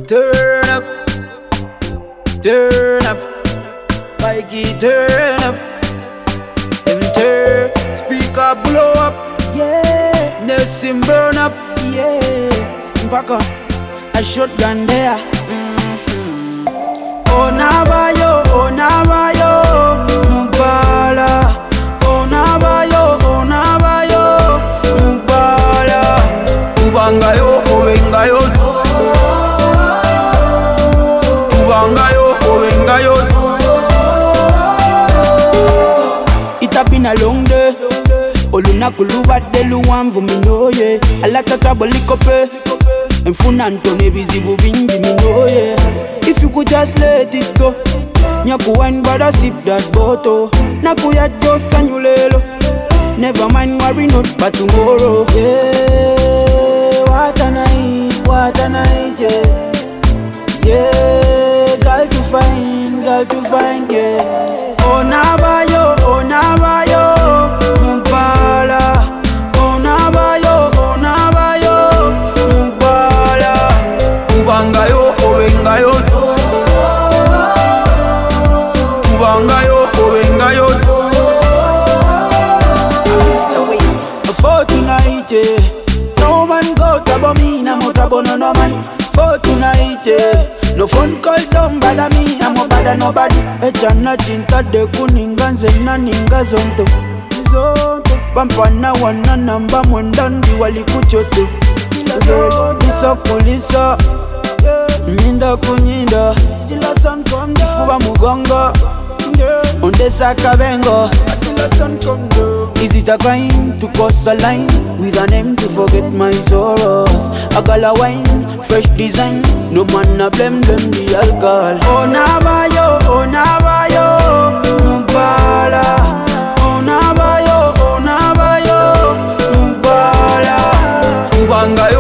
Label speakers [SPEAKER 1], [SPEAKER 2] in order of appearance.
[SPEAKER 1] Turn up, turn up, Mikey turn up. Them turn, speaker blow up, yeah. Nelson burn up, yeah. Mpaka a shotgun there. Oh Navayo, Mbala. Oh Navayo, Mbala. Ubangayo, Owengayo. Ubangayo, Owengayo. It have been a long day. Olunakuluba deluwanvu minoye. Alata trouble likope. Mfuna ntone bizibu bingi minoye. If you could just let it go. Nyaku wine brother sip that bottle. Nakuya just sanyulelo. Never mind worry not but tomorrow. Yeah, what a night, yeah. Yeah, girl to find, yeah. Oh Navayo, Mbala. Oh Navayo, Mbala. Ubangayo, Owengayo. Ubangayo, Owengayo. Mr. Way. For tonight, yeah. No man go tabo me, na mo tabo no man. For tonight, yeah. No phone call don't bother me, I'm a bother nobody. Echana chinta de kuninganze na ninga zonto. Bampana wana namba mwendandi wali kuchoto. Iso kulisa, minda kunyinda. Chifuba mugongo, ondesa kabengo. Is it a crime to cross a line with a name to forget my sorrows? A gala wine, fresh design, no man a blame them the alcohol. Oh Navayo, Mbala. Oh Navayo, Mbala. Ubangayo.